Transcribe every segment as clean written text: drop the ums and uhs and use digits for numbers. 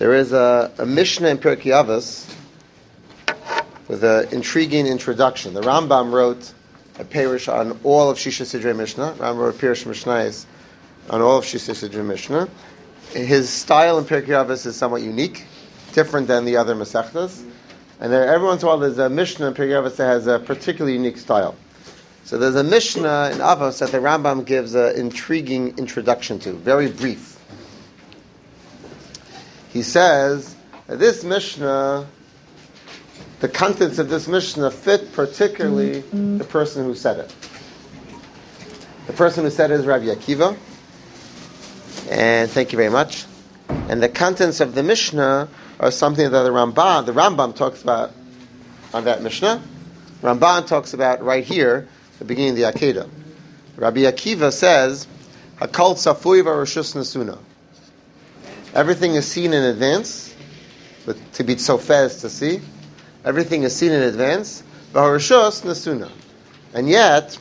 There is a Mishnah in Pirkei Avos with an intriguing introduction. The Rambam wrote a Perush on all of Shisha Sidrei Mishnah. Rambam wrote Pirush Mishnayos on all of Shisha Sidrei Mishnah. His style in Pirkei Avos is somewhat unique, different than the other Masechtas. And there, every once in a while there's a Mishnah in Pirkei Avos that has a particularly unique style. So there's a Mishnah in Avos that the Rambam gives an intriguing introduction to, very brief. He says that this Mishnah, the contents of this Mishnah fit particularly the person who said it. The person who said it is Rabbi Akiva. And thank you very much. And the contents of the Mishnah are something that the Rambam talks about on that Mishnah. Ramban talks about right here, the beginning of the Akedah. Rabbi Akiva says, Hakol tzafui v'rishus nesuna. Everything is seen in advance, but to be so fast to see. Everything is seen in advance. V'harishus nesuna. And yet,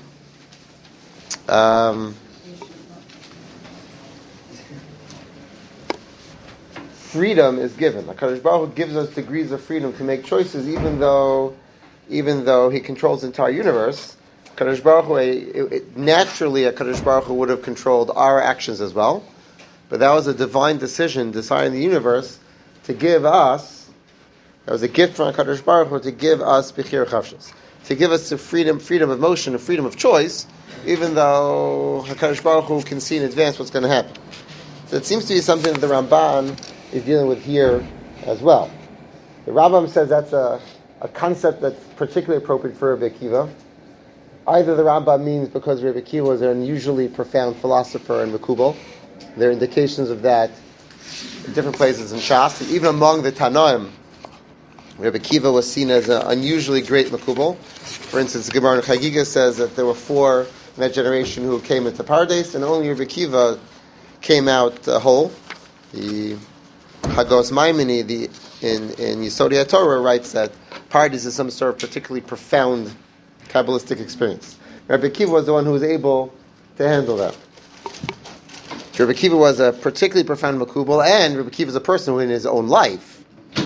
freedom is given. HaKadosh Baruch Hu gives us degrees of freedom to make choices, even though He controls the entire universe. HaKadosh Baruch Hu, naturally, HaKadosh Baruch Hu would have controlled our actions as well. But that was a divine decision, deciding the universe to give us. That was a gift from HaKadosh Baruch Hu to give us Bechira Chavshus, to give us the freedom of motion, the freedom of choice, even though HaKadosh Baruch Hu can see in advance what's going to happen. So it seems to be something that the Ramban is dealing with here as well. The Rambam says that's a concept that's particularly appropriate for Rabbi Akiva. Either the Rambam means because Rabbi Akiva was an unusually profound philosopher and Mekubal. There are indications of that in different places in Shas. Even among the Tanoim, Rabbi Akiva was seen as an unusually great Mekubal. For instance, the Gemara in Chagiga says that there were 4 in that generation who came into Paradise, and only Rabbi Akiva came out whole. The Hagos Maimoni in Yesodei HaTorah writes that Paradise is some sort of particularly profound Kabbalistic experience. Rabbi Akiva was the one who was able to handle that. Rabbi Akiva was a particularly profound Makubal, and Rabbi Akiva is a person who in his own life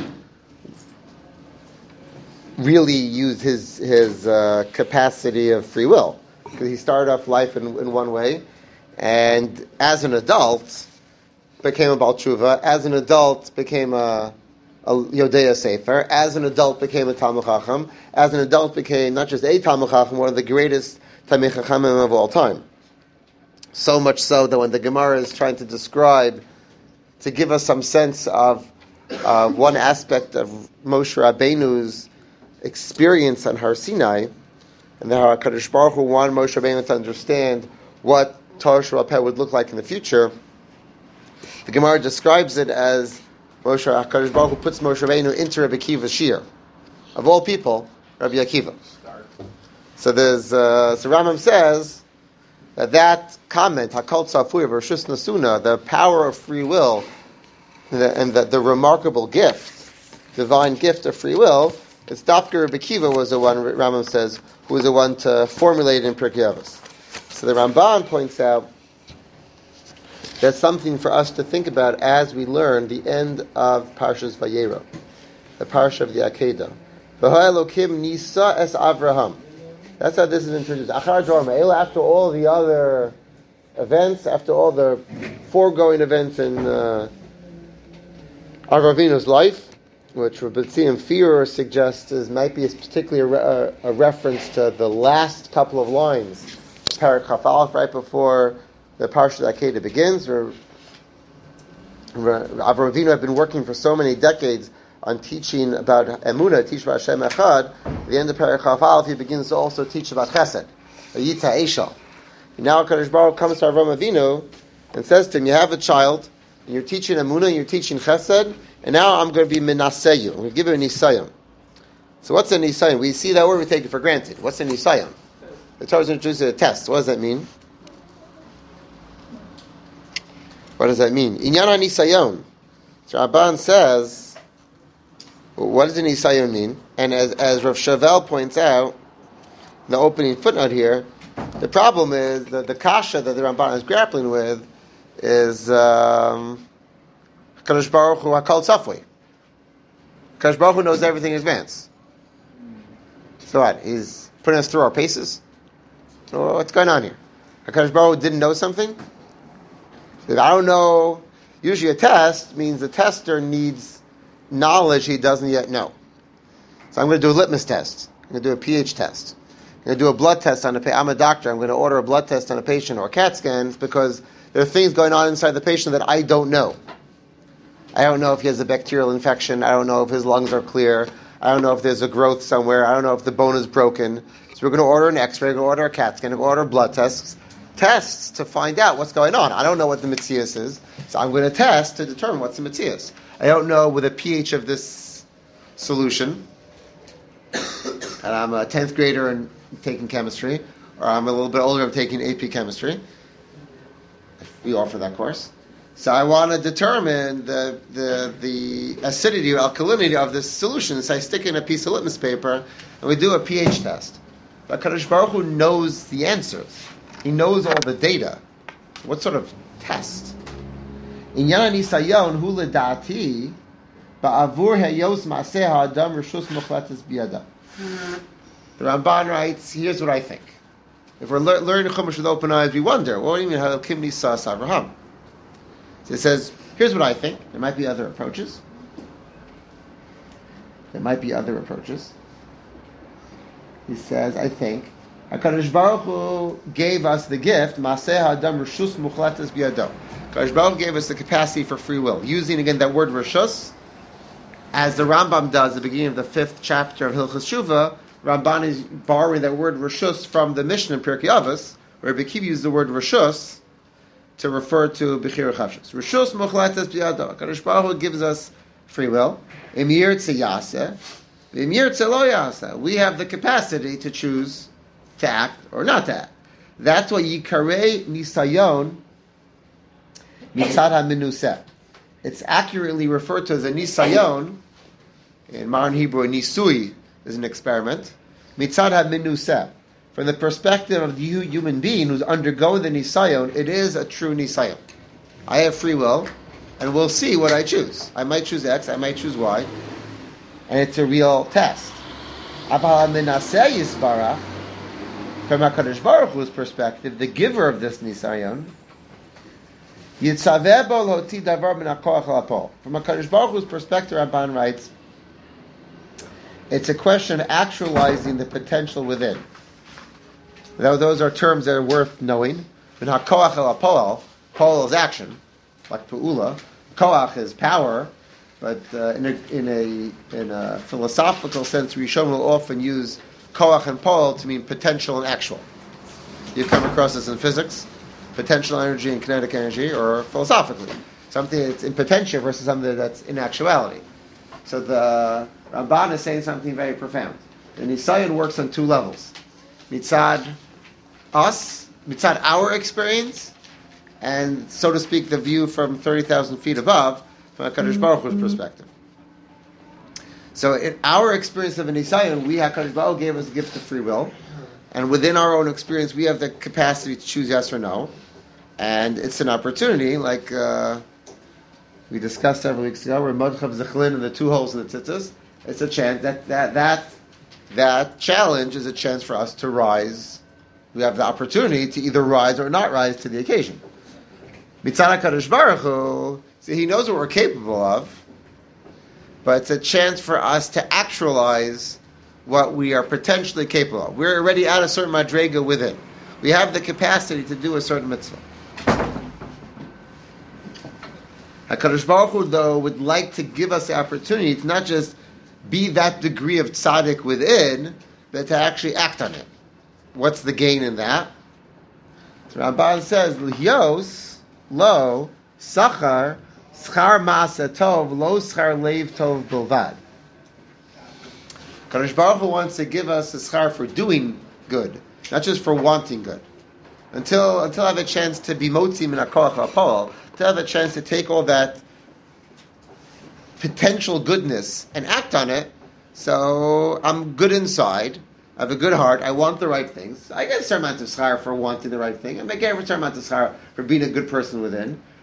really used his capacity of free will. Because he started off life in one way, and as an adult became a Baal Tshuva, as an adult became a Yodea Sefer, as an adult became a Talmud Chacham, as an adult became not just a Talmud Chacham, one of the greatest Talmid Chachamim of all time. So much so that when the Gemara is trying to describe, to give us some sense of one aspect of Moshe Rabbeinu's experience on Har Sinai, and how HaKadosh Baruch Hu wanted Moshe Rabbeinu to understand what Torah Sheba'al Peh would look like in the future, the Gemara describes it as HaKadosh Baruch Hu puts Moshe Rabbeinu into Rabbi Akiva's shir. Of all people, Rabbi Akiva. So Rambam says that comment, Hakol Tzafui v'Rishus Nesuna, the power of free will, and the remarkable gift, divine gift of free will, it's Dafka Rabbi Akiva was the one, Rambam says, who was the one to formulate it in Pirkei Avos. So the Ramban points out that's something for us to think about as we learn the end of Parshas Vayera, the Parsha of the Akedah. V'ha Elokim nisa es Avraham. That's how this is introduced. After all the other events, after all the foregoing events in Avravinu's life, which Rabbi Tzim Fear suggests might be particularly a reference to the last couple of lines, Parak Chaf Aleph, right before the Parsha Akedah begins. Avraham Avinu had been working for so many decades on teaching about Emunah, teach about Hashem Echad. At the end of Parak Chaf Aleph, he begins to also teach about Chesed, Yita Eshal. Now HaKadosh Baruch Hu comes to Avraham Avinu and says to him, you have a child, and you're teaching Emunah, and you're teaching Chesed, and now I'm going to be Menaseyu. I'm going to give you a Nisayim. So what's a Nisayim? We see that word, we take it for granted. What's a Nisayim? The Torah is introducing a test. What does that mean? What does that mean? Inyana Nisayon. So Rabban says, what does an Nisayon mean? And as Rav Shavel points out, in the opening footnote here, the problem is that the kasha that the Ramban is grappling with is Kadosh Baruch Hu Hakol Tzafui. Kadosh Baruch Hu knows everything in advance. So what? He's putting us through our paces? So what's going on here? Kadosh Baruch Hu didn't know something? If I don't know. Usually a test means the tester needs knowledge he doesn't yet know. So I'm going to do a litmus test. I'm going to do a pH test. I'm going to do a blood test on a patient. I'm a doctor. I'm going to order a blood test on a patient or CAT scans because there are things going on inside the patient that I don't know. I don't know if he has a bacterial infection. I don't know if his lungs are clear. I don't know if there's a growth somewhere. I don't know if the bone is broken. So we're going to order an X-ray. We're going to order a CAT scan. We're going to order blood tests to find out what's going on. I don't know what the Metzius is, so I'm going to test to determine what's the Metzius. I don't know with the pH of this solution, and I'm a 10th grader and taking chemistry, or I'm a little bit older, I'm taking AP chemistry. We offer that course. So I want to determine the acidity or alkalinity of this solution. So I stick in a piece of litmus paper, and we do a pH test. But Kadosh Baruch Hu knows the answers. He knows all the data. What sort of test? Inyan nisayon hu ledati ba'avur hayos ma'aseh ha'adam reshus muchletes biyada. The Ramban writes, here's what I think. If we're learning Chumash with open eyes, we wonder, what do you mean, how Kim Nisas Avraham? So it says, here's what I think. There might be other approaches. He says, I think, HaKadosh Baruch Hu gave us the gift, Maseh Ha'adam Reshus Muchletes Biyado. HaKadosh Baruch Hu gave us the capacity for free will. Using, again, that word Reshus, as the Rambam does at the beginning of the 5th chapter of Hilchos Shuvah, Ramban is borrowing that word Reshus from the Mishnah in Pirkei Avos, where Rebbe Akiva used the word Reshus to refer to Bechira Chavshus. Reshus Muchletes Biyado. HaKadosh Baruch Hu gives us free will. Im Yirtzeh Yaseh, Im Yirtzeh Lo Yaseh. We have the capacity to choose to act or not to act. That's what Yikarei Nisayon Mitzad HaMinuseh. It's accurately referred to as a Nisayon. In modern Hebrew, a Nisui is an experiment. Mitzad HaMinuseh. From the perspective of the human being who's undergoing the Nisayon, it is a true Nisayon. I have free will, and we'll see what I choose. I might choose X, I might choose Y, and it's a real test. Abhal HaMinaseh Yisbarach. From HaKadosh Baruch Hu's perspective, the giver of this Nisayon, Yitzaveh bo loti davar min hakoach lapol. From HaKadosh Baruch Hu's perspective, Ramban writes, it's a question of actualizing the potential within. Now, those are terms that are worth knowing. Min hakoach lapol, pol is action, like pu'ula. Koach is power, but in a philosophical sense, Rishon will often use koach and pol to mean potential and actual. You come across this in physics, potential energy and kinetic energy, or philosophically, something that's in potential versus something that's in actuality. So the Ramban is saying something very profound. The Nisayon works on two levels: mitzad us, mitzad our experience, and so to speak, the view from 30,000 feet above, from HaKadosh Baruch Hu's perspective. So in our experience of a Nisayon, HaKadosh Baruch Hu gave us a gift of free will, and within our own experience, we have the capacity to choose yes or no, and it's an opportunity, like we discussed several weeks ago, where Modchav Zechlin and the two holes in the tzitzis, it's a chance, that challenge is a chance for us to rise. We have the opportunity to either rise or not rise to the occasion. Mitzad HaKadosh Baruch Hu, so he knows what we're capable of, but it's a chance for us to actualize what we are potentially capable of. We're already at a certain madrega within. We have the capacity to do a certain mitzvah. HaKadosh Baruch Hu, though, would like to give us the opportunity to not just be that degree of tzaddik within, but to actually act on it. What's the gain in that? So Ramban says, L'hyos, lo, sachar, schar ma'asa tov, lo schar leiv tov bilvad. Kadosh Baruch Hu wants to give us a schar for doing good, not just for wanting good. Until I have a chance to be motzi min hakoach ha'pol, to have a chance to take all that potential goodness and act on it. So I'm good inside. I have a good heart. I want the right things. I get a certain amount of schar for wanting the right thing. I get a certain amount of schar for being a good person within.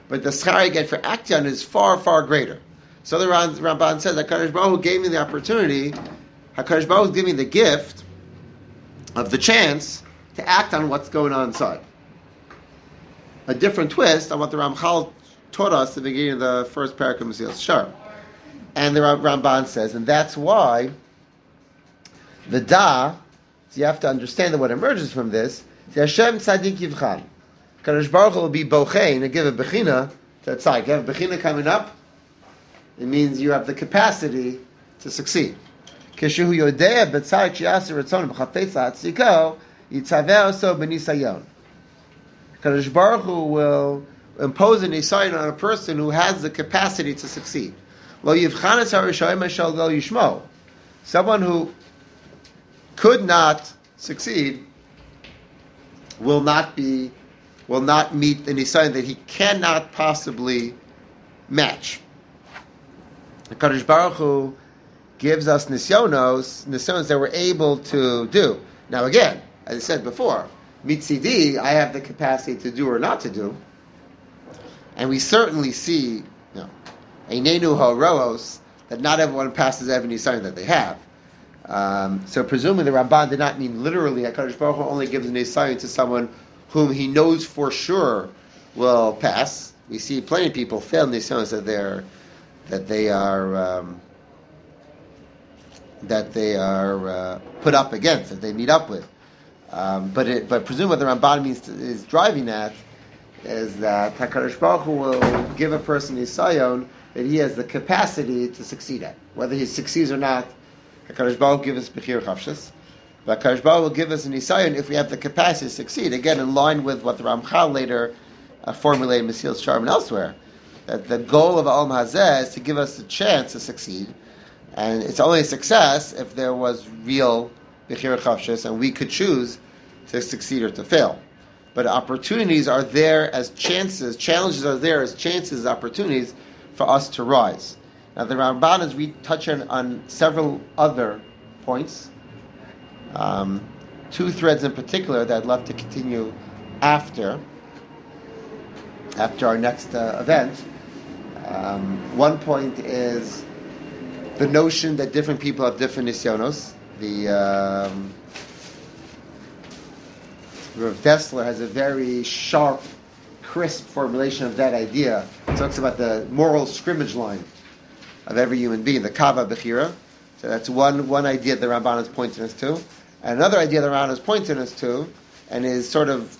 but the schar you get for acting on it is far, far greater. So the Ramban says, HaKadosh Baruch Hu gave me the opportunity, HaKadosh Baruch Hu gave me the gift of the chance to act on what's going on inside. A different twist on what the Ramchal taught us at the beginning of the first parak of Mesilas Yesharim. And the Ramban says, and that's why the so you have to understand that what emerges from this, the Hashem Tzadik Yivchan. Kadosh Baruch Hu will be bochein and give a bechina to tzaddik. You have a bechina coming up, it means you have the capacity to succeed. Kishu yodea b'tzadik she'aser ratzon b'chafetz la'atziko yitzaveh oso b'nisayon. Kadosh Baruch Hu will impose a nisayon on a person who has the capacity to succeed. Lo yivchanes harishoyim shel lo yishmo. Someone who could not succeed will not meet the nisayon that he cannot possibly match. The Kadosh Baruch Hu gives us nisyonos that we're able to do. Now again, as I said before, mitzidi, I have the capacity to do or not to do, and we certainly see, einenu ha'roos, that not everyone passes every nisayon that they have. So presumably the Ramban did not mean literally HaKadosh Baruch Hu only gives a nisayon to someone whom he knows for sure will pass. We see plenty of people fail nisayons that they are put up against, that they meet up with. But presumably what the Ramban means is driving at is that HaKadosh Baruch Hu will give a person nisayon that he has the capacity to succeed at. Whether he succeeds or not, HaKadosh Baruch Hu give us bechir chafshis. But HaKadosh Baruch Hu will give us a nisayon if we have the capacity to succeed. Again, in line with what the Ramchal later formulated in Mesilas Yesharim and elsewhere, that the goal of Olam Hazeh is to give us a chance to succeed, and it's only a success if there was real bechir chafshis, and we could choose to succeed or to fail. But opportunities are there as chances, challenges are there as chances, opportunities for us to rise. Now the Ramban, as we touch on several other points, two threads in particular that I'd love to continue after our next event. One point is the notion that different people have different nisyonos. Rav Dessler has a very sharp, crisp formulation of that idea. He talks about the moral scrimmage line of every human being, the kava bechira. So that's one idea the Ramban is pointing us to. And another idea the Ramban is pointing us to, and is sort of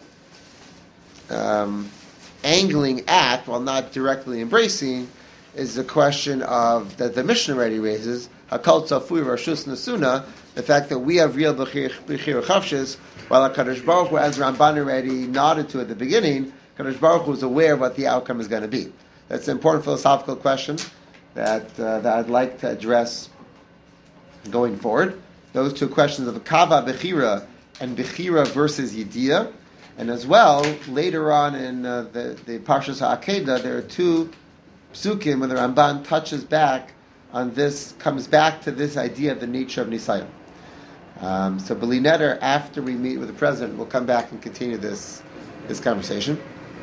angling at, while not directly embracing, is the question of that the Mishnah already raises, Hakol Tzafui Rashus Nasuna, the fact that we have real Bechir Chavshis, while HaKadosh Baruch Hu, as Ramban already nodded to at the beginning, HaKadosh Baruch Hu is aware of what the outcome is going to be. That's an important philosophical question that I'd like to address going forward. Those two questions of Kava Bechira and Bechira versus Yediyah. And as well, later on in the Parshas HaAkedah, there are two psukim where the Ramban touches back on this, comes back to this idea of the nature of Nisayon. So B'li Neder, after we meet with the President, we'll come back and continue this conversation.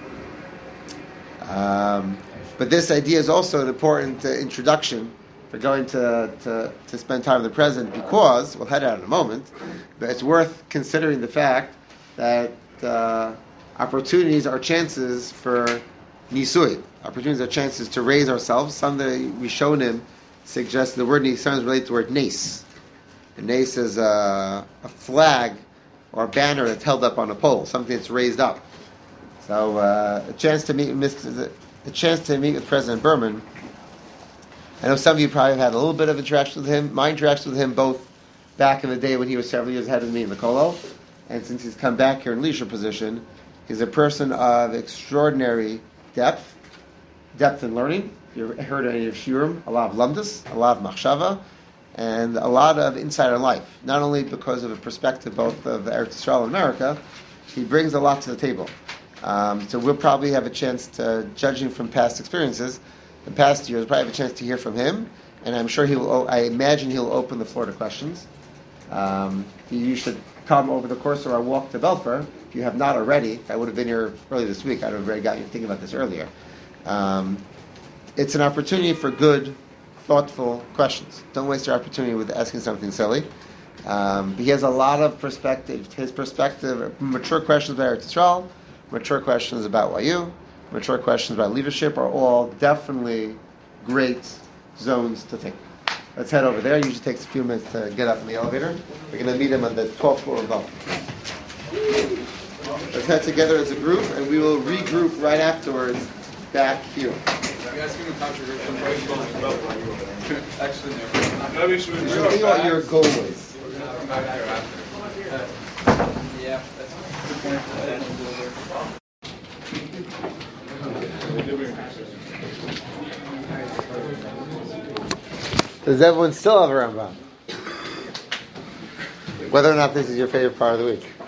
But this idea is also an important introduction for going to spend time with the President, because, we'll head out in a moment, but it's worth considering the fact that opportunities are chances for nisui. Opportunities are chances to raise ourselves. Some that we shown him suggest the word nisayon is related to the word nes. And nes is a flag or a banner that's held up on a pole, something that's raised up. So a chance to meet with President Berman. I know some of you probably have had a little bit of interaction with him. My interaction with him both back in the day when he was several years ahead of me in the Kollel, and since he's come back here in leadership position, he's a person of extraordinary depth in learning. You heard any of Shiurim, a lot of lamdus, a lot of machshava, and a lot of insight on life. Not only because of a perspective both of Eretz Yisrael and America, he brings a lot to the table. So we'll probably have a chance to, judging from past experiences, in past years, probably have a chance to hear from him, and I'm sure I imagine he'll open the floor to questions. You should come over the course of our walk to Belfer. If you have not already, I would have been here early this week. I'd have already got you thinking about this earlier. It's an opportunity for good, thoughtful questions. Don't waste your opportunity with asking something silly. He has a lot of perspective. His perspective, mature questions about Eretz Yisrael, mature questions about YU, mature questions about leadership are all definitely great zones to think. Let's head over there. It usually takes a few minutes to get up in the elevator. We're going to meet him on the 12th floor of Belfer. Let's head together as a group, and we will regroup right afterwards back here. Actually, no. You should think what your goal is. Yeah, that's a good point. Does everyone still have a Rambam? Whether or not this is your favorite part of the week.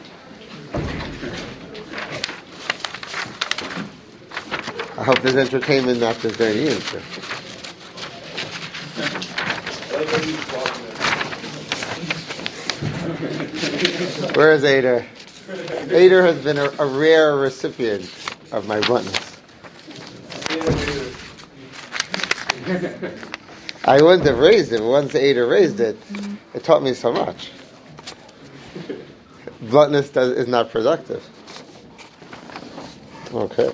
I hope there's entertainment, not just there any answer. Where is Ader? Ader has been a rare recipient of my bluntness. I wouldn't have raised it, but once Ader raised it, it taught me so much. Bluntness is not productive. Okay.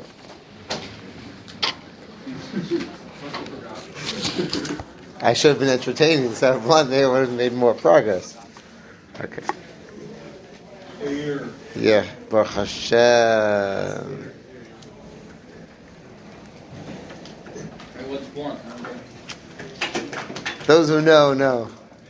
I should have been entertaining instead of blunt. They would have made more progress. Okay. Yeah, Baruch Hashem. What's blunt? Those who know.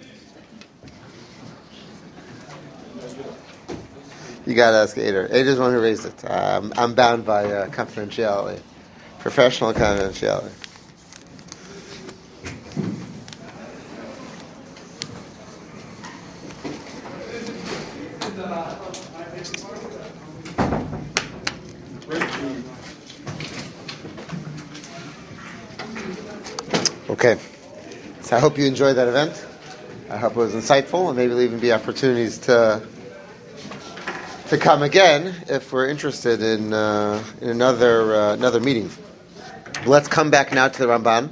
You gotta ask Ader. Ader's the one who raised it. I'm bound by confidentiality, professional confidentiality. Okay, so I hope you enjoyed that event. I hope it was insightful, and maybe there'll even be opportunities to come again if we're interested in another meeting. Let's come back now to the Ramban.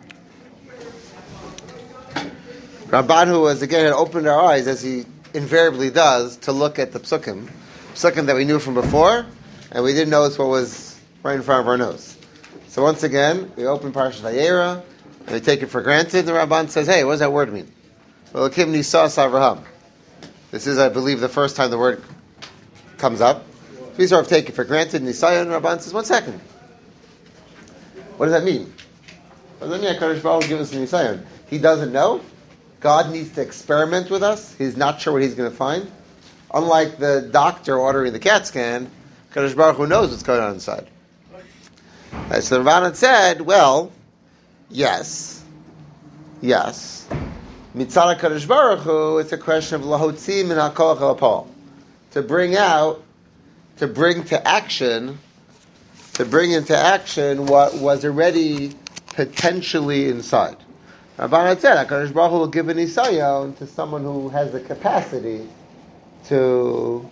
Ramban, who had opened our eyes, as he invariably does, to look at the psukim that we knew from before, and we didn't notice what was right in front of our nose. So once again, we open Parashat Vayera, and we take it for granted. The Ramban says, "Hey, what does that word mean?" Well, Elokim Nisas Avraham. This is, I believe, the first time the word comes up. We sort of take it for granted. Nisayan, Ramban says, 1 second. What does that mean? What does that mean? HaKadosh Baruch Hu give us a Nisayan. He doesn't know. God needs to experiment with us. He's not sure what he's going to find. Unlike the doctor ordering the CAT scan, HaKadosh Baruch Hu knows what's going on inside. So the Ramban said, well, yes. Mitzvah HaKadosh Baruch Hu, it's a question of lahotzi min hakoach el hapol. To bring into action what was already potentially inside. Rabban said, HaKadosh Baruch Hu will give an isayon to someone who has the capacity to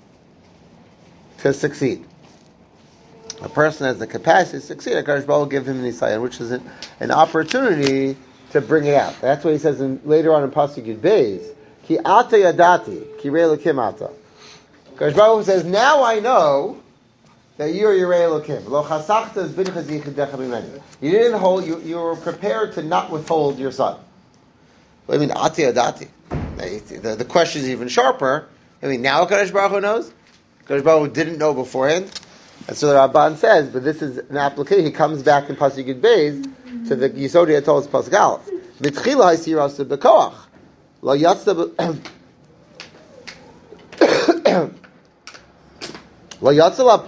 succeed. A person has the capacity to succeed, HaKadosh Baruch Hu will give him an isayon, which is an opportunity to bring it out. That's what he says later on in Pasuk Yud Beis. Ki ata yadati, ki rei Elokim ata. HaKadosh Baruch Hu says, now I know that you are Yirei Elokim. Lo chasachta zbincha zichidecha mimeni. You didn't hold. You were prepared to not withhold your son. I mean, ati adati. The question is even sharper. I mean, now HaKadosh Baruch Hu knows. HaKadosh Baruch Hu didn't know beforehand, and so the Ramban says, but this is an application. He comes back in Pasuk Yud Beis to the Yisodi Atol's Pasuk Aleph. Mitchila haysirasa b'koach. Lo yatzda. Initially,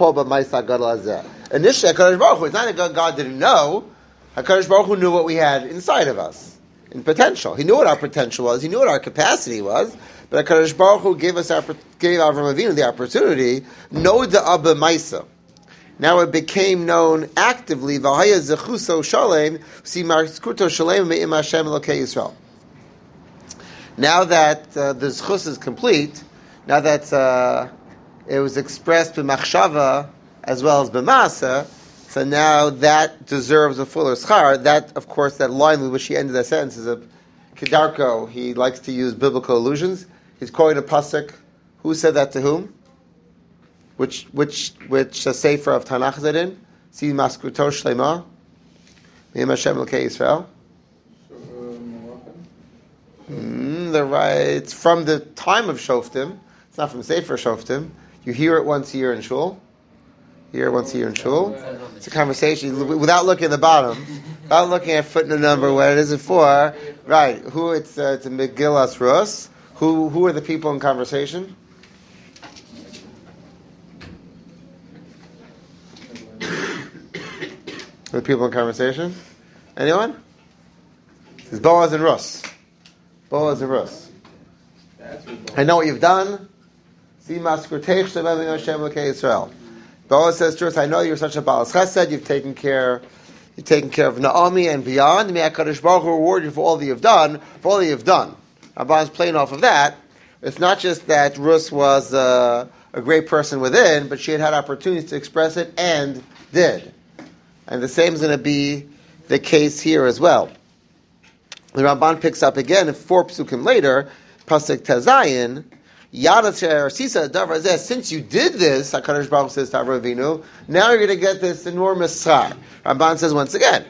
HaKadosh Baruch Hu, it's not that God didn't know. HaKadosh Baruch Hu knew what we had inside of us, in potential. He knew what our potential was. He knew what our capacity was. But HaKadosh Baruch Hu gave Avram Avinu the opportunity. No da'aba maisa. Now it became known actively. V'haya zechuso shalem, si marskuto shalem me'im Hashem elokei Yisrael. Now that the zchus is complete, now that it was expressed b'machshava as well as b'maasa, so now that deserves a fuller schar. That, of course, that line with which he ended that sentence is a Kedarko. He likes to use biblical allusions. He's quoting a pasuk. Who said that to whom? Which sefer of Tanakh is it in? See Maskruto Shlema. Me'im Hashem L'kei Yisrael. It's from the time of Shoftim. It's not from Sefer Shoftim. You hear it once a year in Shul. It's a conversation without looking at the bottom, without looking at footnote number. What is it for? Right? Who it's a Megillas Rus. Who are the people in conversation? The people in conversation? Anyone? It's Boaz and Rus. Boaz and Rus. I know what you've done. See Maskurteich Shemem Hashem L'kei Yisrael. Boaz says to us, I know you're such a Baal Chesed, you've taken care of Naomi and beyond. May HaKadosh Baruch Hu reward you for all that you've done, Abban's playing off of that. It's not just that Rus was a great person within, but she had opportunities to express it and did. And the same is going to be the case here as well. The Ramban picks up again, 4 psukim later, Pasuk Tezayin, since you did this, HaKadosh Baruch Hu says to Avraham Avinu, now you're going to get this enormous schar. Ramban says once again,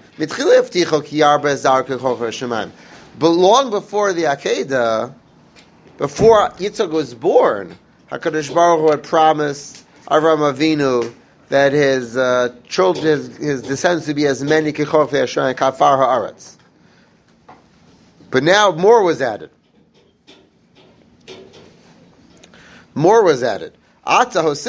but long before the Akedah, before Yitzchak was born, HaKadosh Baruch Hu had promised Avraham Avinu that his children, his descendants, would be as many kechor and kafar haaretz. But now more was added. Now that's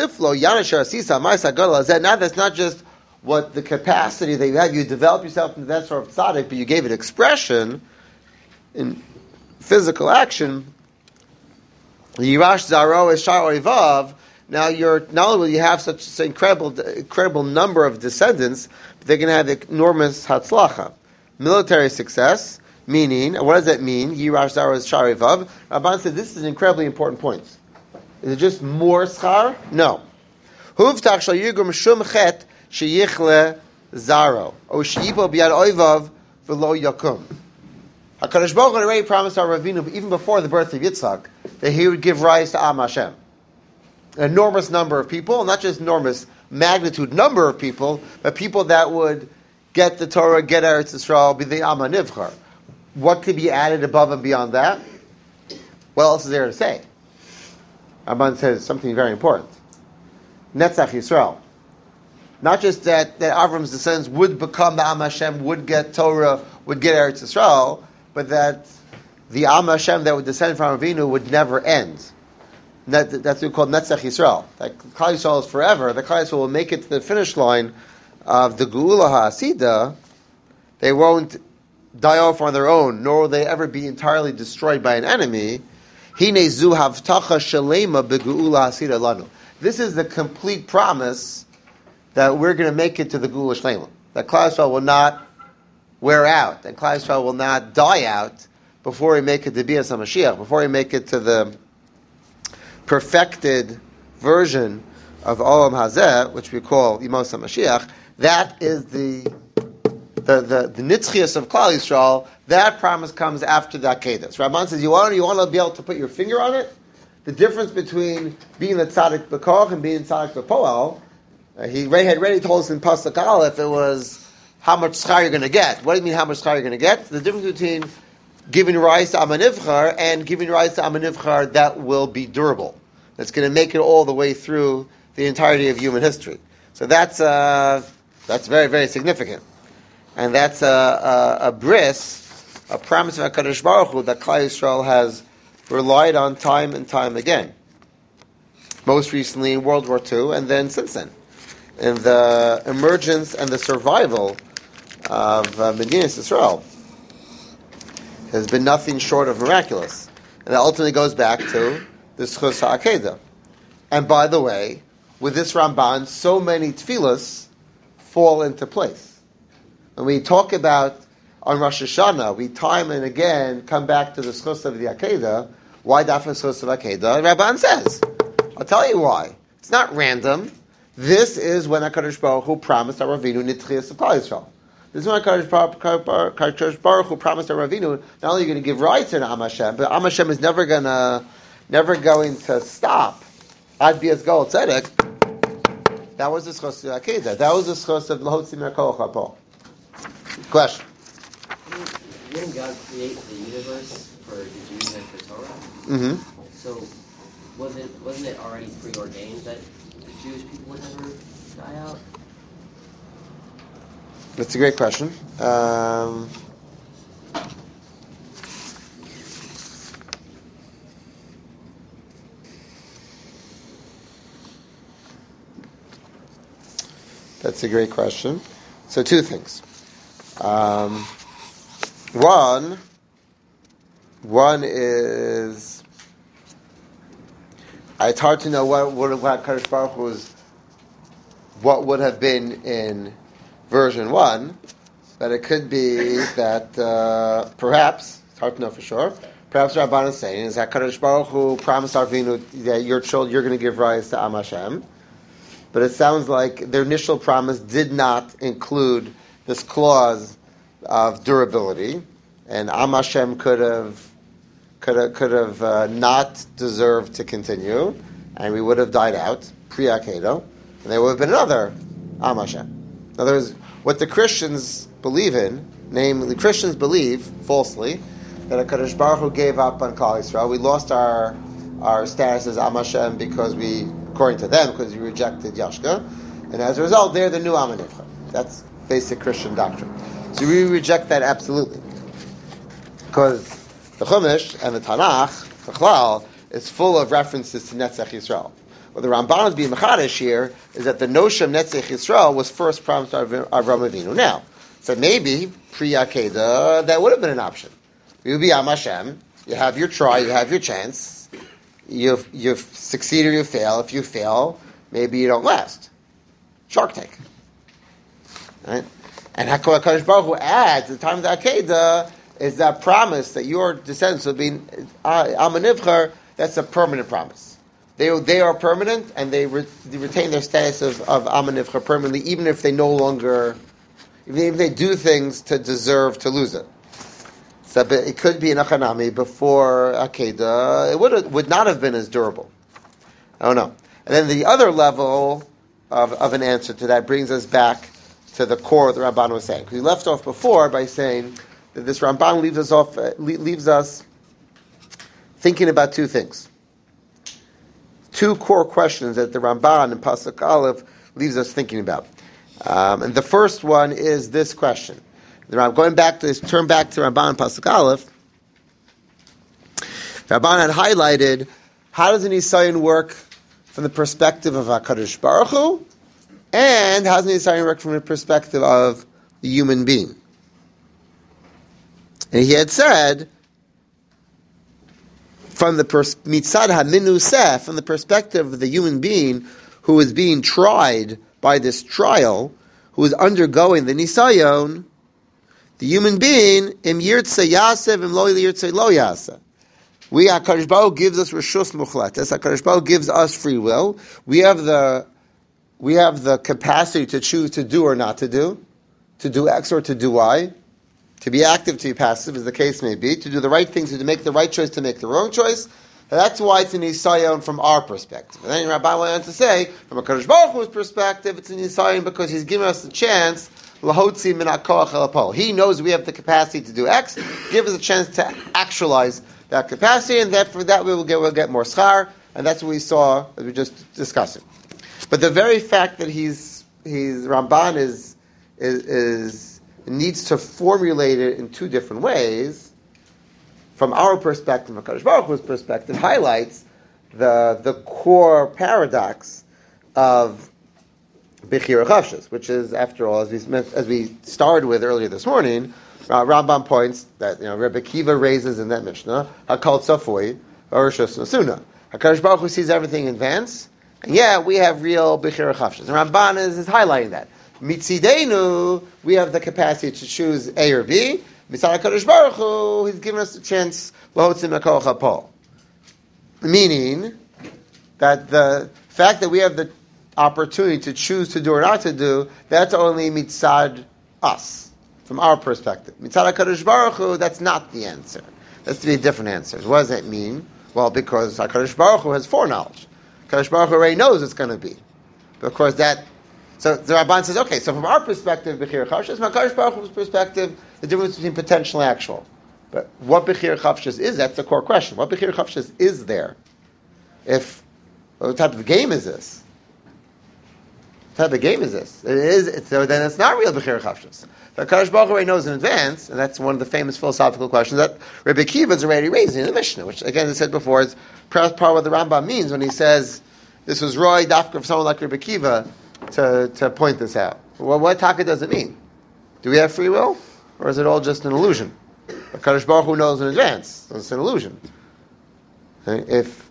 not just what the capacity that you had. You developed yourself into that sort of tzaddik, but you gave it expression in physical action. Yirash zaro eshar oivav. Now not only will you have such an incredible number of descendants, but they're going to have enormous hatzlacha, military success. Meaning, what does that mean? Yirash zaro eshar oivav. Rabban said this is an incredibly important point. Is it just more schar? No. Huvtach shal yigum shum chet sheyichle zaro o sheyipo biyad oivav v'lo yakum. HaKadosh Baruch Hu already promised our Ravinu, even before the birth of Yitzchak, that he would give rise to Am Hashem. An enormous number of people, not just enormous magnitude number of people, but people that would get the Torah, get Eretz Yisrael, be the Am HaNivchar. What could be added above and beyond that? What else is there to say? Ramban says something very important. Netzach Yisrael. Not just that Avram's descendants would become the Am Hashem, would get Torah, would get Eretz Yisrael, but that the Am Hashem that would descend from Avinu would never end. That's what we call Netzach Yisrael. That Klal Yisrael is forever. The Klal Yisrael will make it to the finish line of the Geula HaAsida. They won't die off on their own, nor will they ever be entirely destroyed by an enemy. This is the complete promise that we're going to make it to the Geula Shlema. That Klal Yisrael will not wear out, that Klal Yisrael will not die out before we make it to Bias HaMashiach, before we make it to the perfected version of Olam Hazeh, which we call Yemos HaMashiach. That is the nitzchias of Klal Yisrael. That promise comes after the Akedah. So Ramban says, you want to be able to put your finger on it? The difference between being the tzaddik b'koch and being tzaddik b'poel. He had already told us in Pasuk Aleph it was how much schar you're going to get. What do you mean how much schar you're going to get? The difference between giving rise to Am HaNivchar and giving rise to Am HaNivchar that will be durable. That's going to make it all the way through the entirety of human history. So that's very, very significant. And that's a bris, a promise of HaKadosh Baruch Hu that Klal Yisrael has relied on time and time again. Most recently in World War II, and then since then, in the emergence and the survival of Medinas Yisrael has been nothing short of miraculous. And that ultimately goes back to the Zchus HaAkedah. And by the way, with this Ramban, so many tefillas fall into place. When we talk about on Rosh Hashanah, we time and again come back to the schus of the Akedah. Why dafka schus of Akedah? Rabban says, I'll tell you why. It's not random. This is when HaKadosh Baruch Hu promised our Ravinu Nitchias of Klal Yisrael. This is when HaKadosh Baruch Hu promised our Ravinu, not only are you going to give rights to Am Hashem, but Am Hashem is never going to stop. Ad Bias Gol Tzedek. That was the schos of Akedah. That was the schos of Lahotzi Merkol Chapol. Question. Didn't God create the universe for the Jews and for Torah? Mm-hmm. So wasn't it already preordained that the Jewish people would never die out? That's a great question. That's a great question. So two things. One is it's hard to know what Kadosh Baruch Hu's what would have been in version 1, but it could be that perhaps it's hard to know for sure. Perhaps Rabban is saying is that Kadosh Baruch Hu promised Avinu that your children you're going to give rise to Am Hashem, but it sounds like their initial promise did not include this clause of durability, and Am Hashem could have not deserved to continue, and we would have died out pre-Akedah, and there would have been another Am Hashem. In other words, what the Christians believe in, namely Christians believe falsely that HaKadosh Baruch Hu gave up on Klal Yisrael. We lost our status as Am Hashem because according to them, because we rejected Yashka, and as a result, they're the new Am Nivcha. That's basic Christian doctrine. So we reject that absolutely. Because the Chumash and the Tanakh, the Chlal, is full of references to Netzach Yisrael. What the Ramban is being mechadish here is that the notion of Netzach Yisrael was first promised to Avraham Avinu. Now, so maybe pre-Akedah, that would have been an option. You would be Am Hashem, you have your try, you have your chance, you've succeeded or you fail. If you fail, maybe you don't last. Shark Tank. Right? And HaKadosh Baruch Hu adds, at the time of the Akedah, is that promise that your descendants will be Am Nivchar. That's a permanent promise. They are permanent, and they retain their status of Am Nivchar permanently, even if they no longer, even if they do things to deserve to lose it. So it could be an Achanami before Akedah. It would not have been as durable. I don't know. And then the other level of an answer to that brings us back to the core of the Ramban was saying. We left off before by saying that this Ramban leaves us thinking about two things. Two core questions that the Ramban in Pasuk Aleph leaves us thinking about. And the first one is this question. Turn back to Ramban in Pasuk Aleph. Ramban had highlighted how does an Nisayon work from the perspective of HaKadosh Baruch Hu, and how does an Nisayon work from the perspective of the human being. And he had said, from the mitzad haminuseh, from the perspective of the human being who is being tried by this trial, who is undergoing the nisayon, the human being im yirtzeh yasev im lo yirtzeh lo yaseh. HaKadosh Baruch Hu gives us reshus muchletes. HaKadosh Baruch Hu gives us free will. We have the capacity to choose to do or not to do X or to do Y. To be active, to be passive, as the case may be, to do the right things, to make the right choice, to make the wrong choice. That's why it's an Nisayon from our perspective. And then Rabbi went on to say, from a Kadosh Baruch Hu's perspective, it's an Nisayon because He's giving us the chance, lahotzi min hakoach el hapol. He knows we have the capacity to do X, give us a chance to actualize that capacity, and that for that we'll get more schar, and that's what we saw, as we just discussing. But the very fact that Ramban needs to formulate it in two different ways, from our perspective, HaKadosh Baruch Hu's perspective, highlights the core paradox of Bechira Chavshas, which is, after all, as we started with earlier this morning, Rambam points that Rebbe Kiva raises in that Mishnah, Hakol Tzafui, or Rishus Nasuna. HaKadosh Baruch Hu sees everything in advance, and we have real Bechira Chavshas. And Ramban is highlighting that. Mitzidenu, we have the capacity to choose A or B, Mitzad HaKadosh Baruch Hu, He's given us a chance, L'hotzim HaKoach HaPol. Meaning that the fact that we have the opportunity to choose to do or not to do, that's only mitzad us, from our perspective. Mitzad HaKadosh Baruch Hu, that's not the answer. That's to be a different answer. What does that mean? Well, because HaKadosh Baruch Hu has foreknowledge. HaKadosh Baruch Hu already knows it's going to be. Because so the Ramban says, okay, so from our perspective, Bechir Chavshas, from HaKadosh Baruch Hu's perspective, the difference between potential and actual. But what Bechir Chavshas is, that's the core question. What Bechir Chavshas is there? What type of game is this? What type of game is this? So then it's not real Bechir Chavshas. The HaKadosh Baruch Hu already knows in advance, and that's one of the famous philosophical questions that Rebbe Akiva is already raising in the Mishnah, which again, as I said before, is perhaps part of what the Rambam means when he says this was Roy Dafka of someone like Rebbe Akiva to point this out. Well, what taka does it mean? Do we have free will, or is it all just an illusion? The HaKadosh Baruch Hu knows in advance, so it's an illusion. If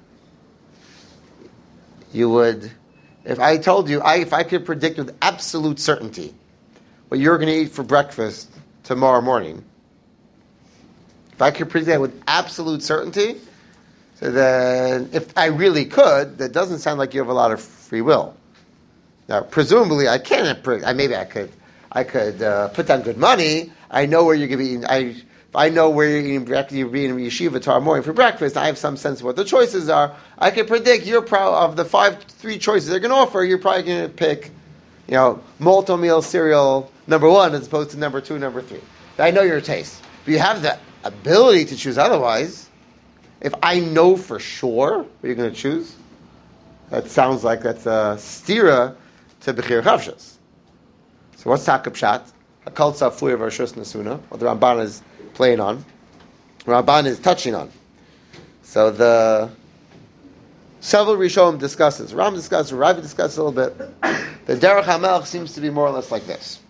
I told you, if I could predict with absolute certainty what you're going to eat for breakfast tomorrow morning, if I could predict that with absolute certainty, so then if I really could, that doesn't sound like you have a lot of free will. Now, presumably, I can't. Maybe I could put down good money. I know where you're going to be eating. If I know where you're eating breakfast, you're being in yeshiva tomorrow morning for breakfast, I have some sense of what the choices are. I can predict of the 3 choices they're going to offer, you're probably going to pick, multi-meal cereal number 1 as opposed to number 2, number 3. I know your taste. But you have the ability to choose otherwise. If I know for sure what you're going to choose, that sounds like that's a stira to Bechir Chavshas. So what's Takab Shat? A cult Safuya Varshus Nasuna, what the Ramban is playing on, Ramban is touching on. So the several Rishonim discusses. Ram discusses, Ravi discusses a little bit. The Derech HaMelech seems to be more or less like this.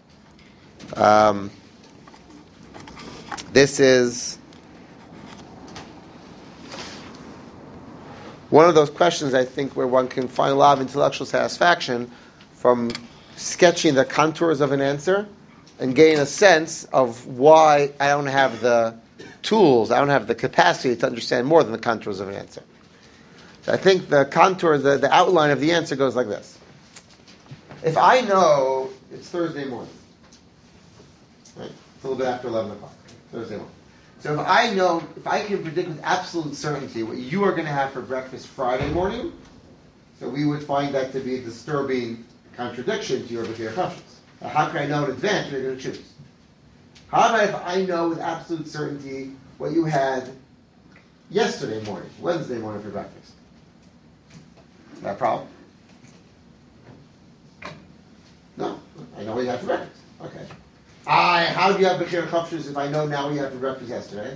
This is one of those questions, I think, where one can find a lot of intellectual satisfaction from sketching the contours of an answer and gain a sense of why I don't have the tools, I don't have the capacity to understand more than the contours of an answer. So I think the contour, the outline of the answer goes like this. If I know it's Thursday morning, right? It's a little bit after 11 o'clock, Thursday morning. So if I can predict with absolute certainty what you are going to have for breakfast Friday morning, so we would find that to be a disturbing contradiction to your Bechir Chavshas. How can I know in advance what you're going to choose? How about if I know with absolute certainty what you had yesterday morning, Wednesday morning for breakfast? Is that a problem? No. I know what you had for breakfast. Okay. How do you have Bechir Chavshas if I know now what you had for breakfast yesterday?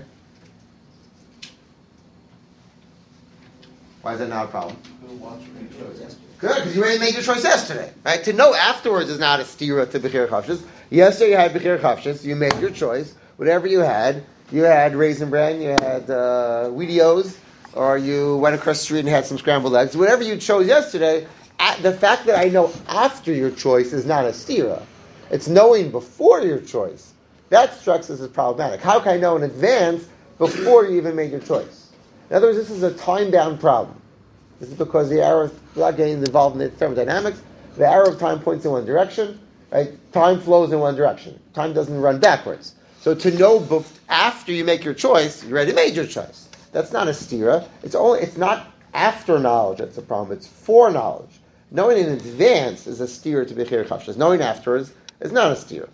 Why is that not a problem? Good, because you already made your choice yesterday, right? To know afterwards is not a stira to Bechir Chavshas. Yesterday you had Bechir Chavshas, you made your choice. Whatever you had raisin bran, you had Wheatios, or you went across the street and had some scrambled eggs. Whatever you chose yesterday, the fact that I know after your choice is not a stira. It's knowing before your choice. That strikes us as problematic. How can I know in advance before you even made your choice? In other words, this is a time-bound problem. This is because the arrow, without getting involved in the thermodynamics, the arrow of time points in one direction, right? Time flows in one direction. Time doesn't run backwards. So to know after you make your choice, you already made your choice. That's not a stira. It's not after knowledge that's a problem. It's foreknowledge. Knowing in advance is a stira to Bechir Chavshas. Knowing afterwards is not a stira.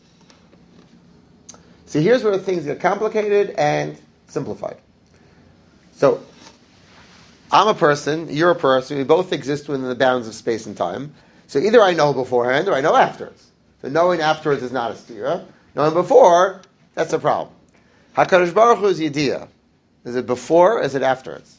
See, here's where things get complicated and simplified. So, I'm a person, you're a person, we both exist within the bounds of space and time. So either I know beforehand or I know afterwards. So knowing afterwards is not a stira. Knowing before, that's a problem. HaKadosh Baruch Hu's idea. Is it before or is it afterwards?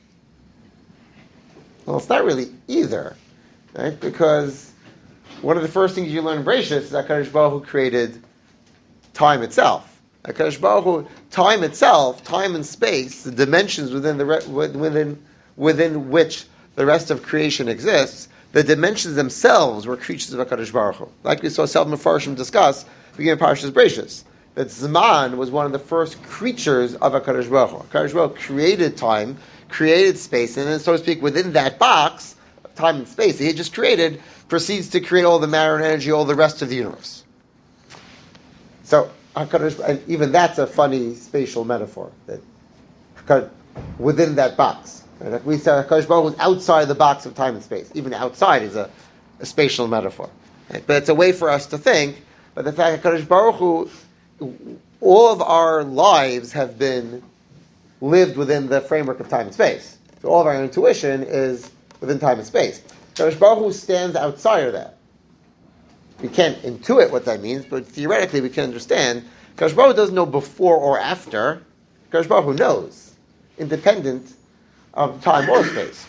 Well, it's not really either. Right? Because one of the first things you learn in Bereshit is that HaKadosh Baruch Hu created time itself. HaKadosh Baruch Hu, time itself, time and space, the dimensions within which the rest of creation exists, the dimensions themselves were creatures of HaKadosh Baruch Hu. Like we saw Self Mefarshim discuss, beginning of Parshas Bereshit. that Zman was one of the first creatures of HaKadosh Baruch Hu. HaKadosh Baruch Hu created time, created space, and then, so to speak, within that box, time and space that he just created, proceeds to create all the matter and energy, all the rest of the universe. So, and even that's a funny spatial metaphor, that within that box. Right? Like we said, HaKadosh Baruch Hu is outside the box of time and space. Even outside is a spatial metaphor. Right? But it's a way for us to think, but the fact that HaKadosh Baruch Hu, all of our lives have been lived within the framework of time and space. So all of our intuition is within time and space. HaKadosh Baruch Hu stands outside of that. We can't intuit what that means, but theoretically we can understand. HaKadosh Baruch Hu doesn't know before or after. HaKadosh Baruch Hu knows, independent of time or space.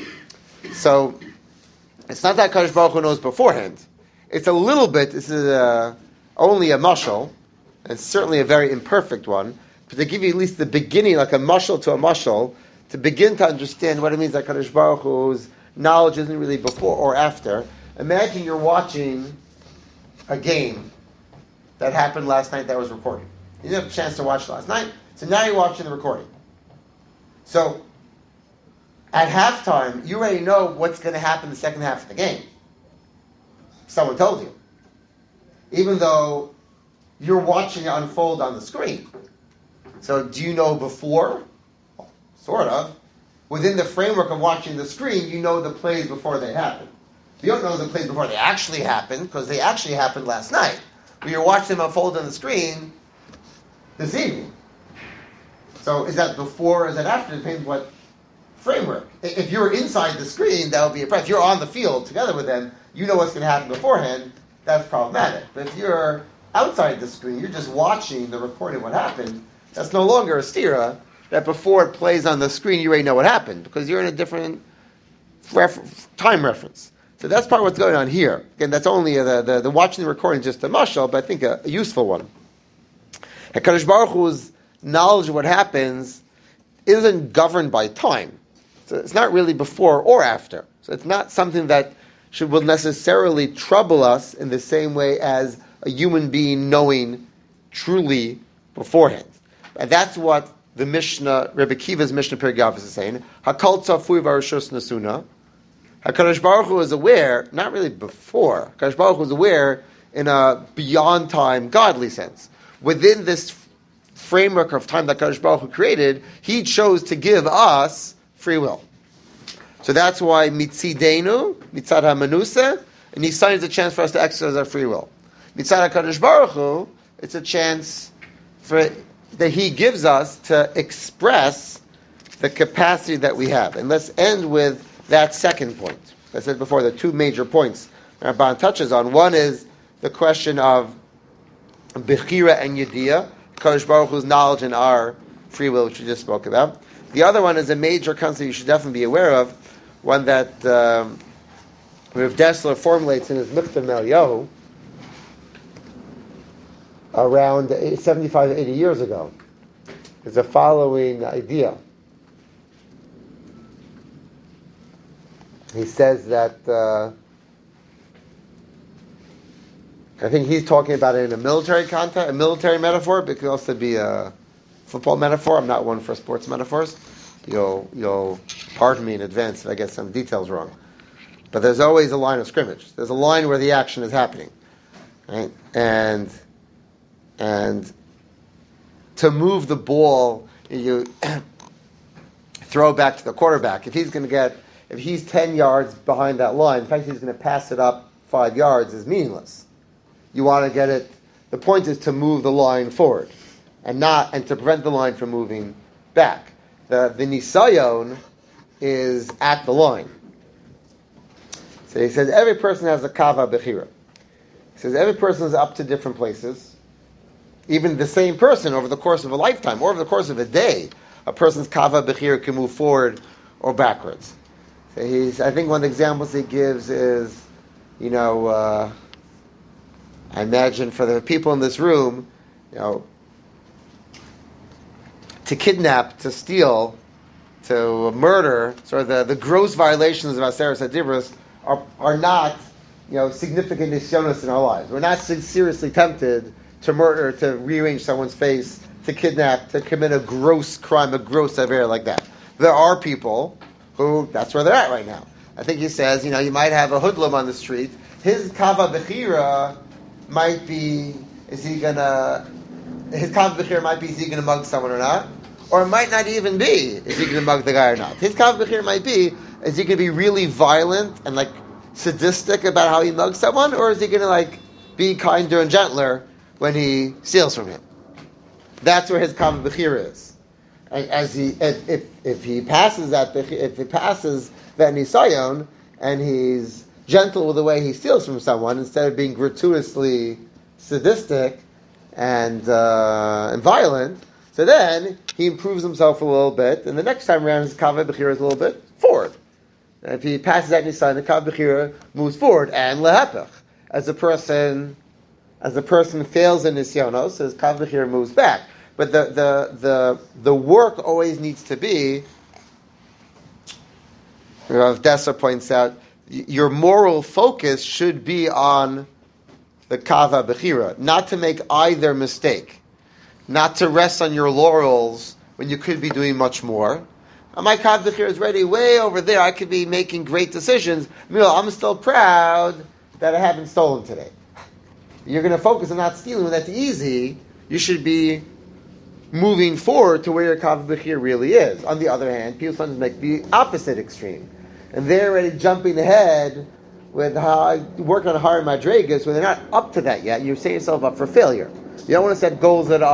So it's not that HaKadosh Baruch Hu knows beforehand. It's a little bit, this is only a mashal, and certainly a very imperfect one, but to give you at least the beginning, like a mashal to a mashal, to begin to understand what it means that HaKadosh Baruch Hu's knowledge isn't really before or after. Imagine you're watching a game that happened last night that was recorded. You didn't have a chance to watch last night, so now you're watching the recording. So, at halftime, you already know what's going to happen the second half of the game. Someone told you. Even though you're watching it unfold on the screen. So do you know before? Well, sort of. Within the framework of watching the screen, you know the plays before they happen. You don't know the plays before they actually happen, because they actually happened last night. But you're watching them unfold on the screen this evening. So is that before or is that after? It depends what framework. If you're inside the screen, that would be a problem. If you're on the field together with them, you know what's going to happen beforehand, that's problematic. But if you're outside the screen, you're just watching the recording of what happened, that's no longer a stira, that before it plays on the screen, you already know what happened, because you're in a different time reference. So that's part of what's going on here. Again, that's only the watching the recording is just a mashal, but I think a useful one. HaKadosh Baruch Hu's knowledge of what happens isn't governed by time. So it's not really before or after. So it's not something that will necessarily trouble us in the same way as a human being knowing truly beforehand. And that's what the Mishnah, Rebbe Kiva's Mishnah Perek Yavos is saying. Hakol tzafui v'arishos nasuna. HaKadosh Baruch Hu is aware, not really before. HaKadosh Baruch Hu is aware in a beyond time, godly sense. Within this framework of time that HaKadosh Baruch Hu created, He chose to give us free will. So that's why mitzidenu, mitzad hamanusa, and Nisan is a chance for us to exercise our free will. Mitzad HaKadosh Baruch Hu, it's a chance that He gives us to express the capacity that we have. And let's end with that second point. As I said before, the two major points Rabban touches on. One is the question of Bechira and Yediyah, HaKadosh Baruch Hu's knowledge and our free will, which we just spoke about. The other one is a major concept you should definitely be aware of, one that Rav Dessler formulates in his Mikveh Eliyahu around 75 to 80 years ago. Is the following idea. He says that, I think he's talking about it in a military context, a military metaphor, but it could also be a football metaphor. I'm not one for sports metaphors. You'll pardon me in advance if I get some details wrong. But there's always a line of scrimmage. There's a line where the action is happening. Right? And to move the ball, you throw it back to the quarterback. If he's 10 yards behind that line, in fact he's going to pass it up 5 yards, is meaningless. You want to get it, the point is to move the line forward and to prevent the line from moving back. The nisayon is at the line. So he says every person has a kava bechira. He says every person is up to different places. Even the same person over the course of a lifetime or over the course of a day, a person's kava bechira can move forward or backwards. So I think one of the examples he gives is, I imagine for the people in this room, to kidnap, to steal, to murder, sort of the gross violations of Aseret HaDibros are not, significant nisyonos in our lives. We're not seriously tempted to murder, to rearrange someone's face, to kidnap, to commit a gross crime, a gross affair like that. There are people who, that's where they're at right now. I think he says, you might have a hoodlum on the street. His kava bechira might be, is he going to mug someone or not? Or it might not even be, is he going to mug the guy or not? His kava bechira might be, is he going to be really violent and sadistic about how he mugs someone? Or is he going to be kinder and gentler when he steals from him? That's where his kava bechira is. If he passes that nisayon and he's gentle with the way he steals from someone instead of being gratuitously sadistic and violent, so then he improves himself a little bit, and the next time around his kaveh bechira is a little bit forward. And if he passes that nisayon, the kaveh bechira moves forward, and lehepech, as a person fails in nisyonos, his kaveh bechira moves back. But the work always needs to be, Rav Dessler points out, your moral focus should be on the kava bechira, not to make either mistake, not to rest on your laurels when you could be doing much more. My kava bechira is ready way over there. I could be making great decisions. I'm still proud that I haven't stolen today. You're going to focus on not stealing when that's easy. You should be moving forward to where your kava bechira really is. On the other hand, people sometimes make the opposite extreme, and they're already jumping ahead with how I work on higher madrigas when they're not up to that yet. You're setting yourself up for failure. You don't want to set goals that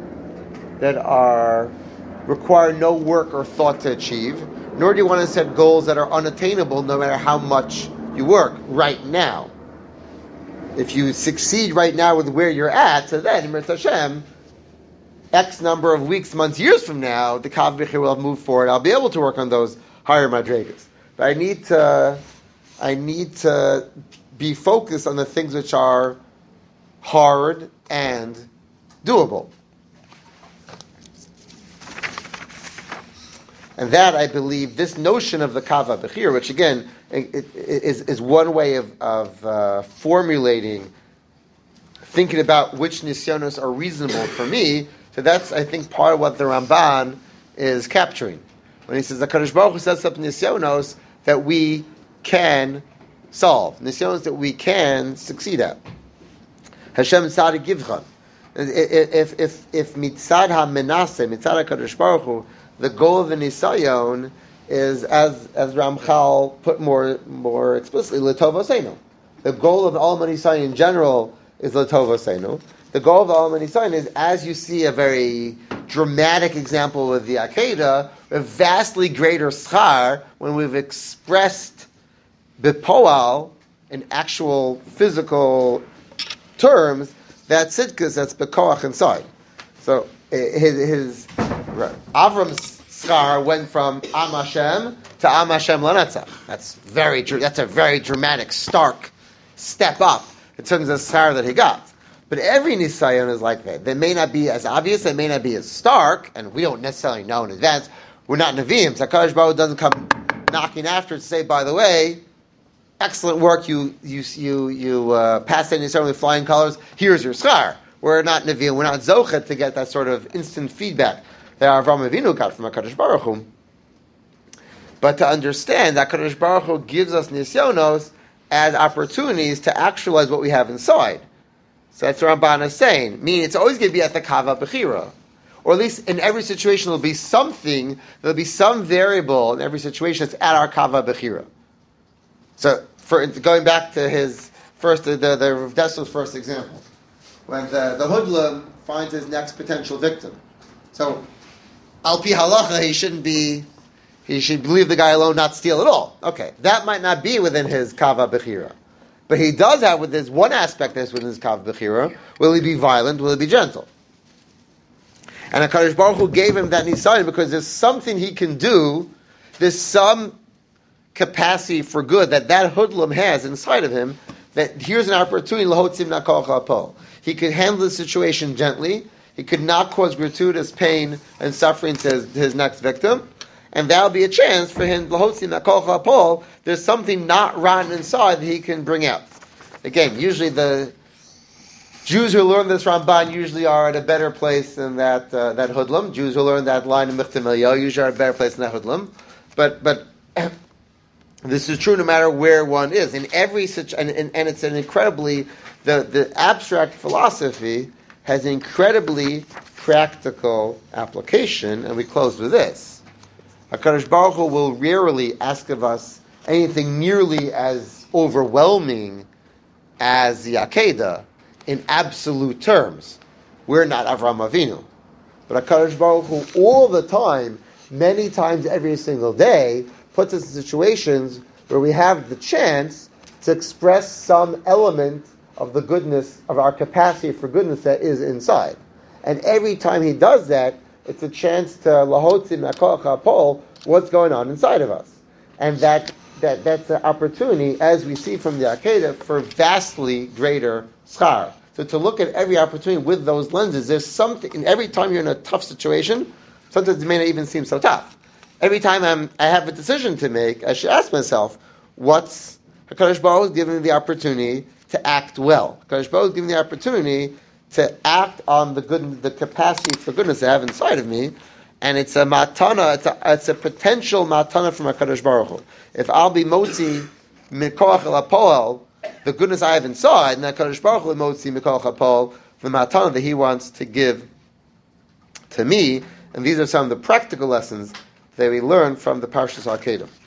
require no work or thought to achieve, nor do you want to set goals that are unattainable no matter how much you work right now. If you succeed right now with where you're at, so then, Mir Hashem, X number of weeks, months, years from now, the Kav Bechir will have moved forward. I'll be able to work on those higher madrigas. But I need to be focused on the things which are hard and doable. And that, I believe, this notion of the Kava Bechir, which again is one way of formulating, thinking about which nisyonos are reasonable for me. So that's, I think, part of what the Ramban is capturing. When he says, the Kadosh Baruch Hu sets up nisyonos that we can solve, nisyonos that we can succeed at. Hashem tzaddik givchan. If mitzad ha-menaseh, mitzad ha-Kadosh Baruch Hu, the goal of the nisayon is, as Ramchal put more explicitly, l'tov oseinu. The goal of all nisayon in general is l'tov oseinu. The goal of the Alman Nisayon is, as you see a very dramatic example with the Akedah, a vastly greater schar when we've expressed bepoal in actual physical terms, that tzidkus, that's bekoach inside. So his Avram's schar went from Am Hashem to Am Hashem Lanetzach. That's a very dramatic, stark step up in terms of the schar that he got. But every nisayon is like that. They may not be as obvious, they may not be as stark, and we don't necessarily know in advance. We're not Nevi'im. So HaKadosh Baruch Hu doesn't come knocking after to say, by the way, excellent work, you passed that nisayon with flying colors, here's your schar. We're not Nevi'im, we're not Zochet to get that sort of instant feedback that Avraham Avinu got from HaKadosh Baruch Hu. But to understand that HaKadosh Baruch Hu gives us nisyonos as opportunities to actualize what we have inside. So that's what Ramban is saying. Meaning it's always going to be at the Kava Bechira. Or at least in every situation there'll be some variable in every situation that's at our Kava Bechira. So going back to his first, the Rav Dessler's first example. When the hoodlum finds his next potential victim. So, al pi halacha, he should leave the guy alone, not steal at all. Okay, that might not be within his Kava Bechira. But he does have with this one aspect that's within his Kav Bechira. Will he be violent? Will he be gentle? And HaKadosh Baruch Hu gave him that nisayon because there's something he can do, there's some capacity for good that hoodlum has inside of him, that here's an opportunity, lahotzim nakol chapol. He could handle the situation gently, he could not cause gratuitous pain and suffering to his next victim, and that'll be a chance for him, lahotzim nakol chapol, there's something not rotten inside that he can bring out. Again, usually the Jews who learn this Ramban usually are at a better place than that Hudlam. Jews who learn that line in Michtav Eliyahu usually are at a better place than that Hudlam. But this is true no matter where one is. In every and it's an incredibly the abstract philosophy has incredibly practical application. And we close with this: HaKadosh Baruch Hu will rarely ask of us anything nearly as overwhelming as the Akedah in absolute terms. We're not Avraham Avinu. But HaKadosh Baruch Hu all the time, many times every single day, puts us in situations where we have the chance to express some element of the goodness, of our capacity for goodness that is inside. And every time he does that, it's a chance to lahotzi mekoach hapol, what's going on inside of us. And that's the opportunity, as we see from the Akedah, for vastly greater schar. So to look at every opportunity with those lenses, there's something, and every time you're in a tough situation, sometimes it may not even seem so tough. Every time I have a decision to make, I should ask myself, what's HaKadosh Baruch Hu giving me the opportunity to act well? HaKadosh Baruch Hu giving me the opportunity to act on the capacity for goodness I have inside of me, and it's a matana, it's a potential matana from HaKadosh Baruch Hu. If I'll be motzi mikoach el hapoel, the goodness I have inside, and HaKadosh Baruch Hu motzi mikoach hapoel, the matana that He wants to give to me, and these are some of the practical lessons that we learn from the Parshas Akedah.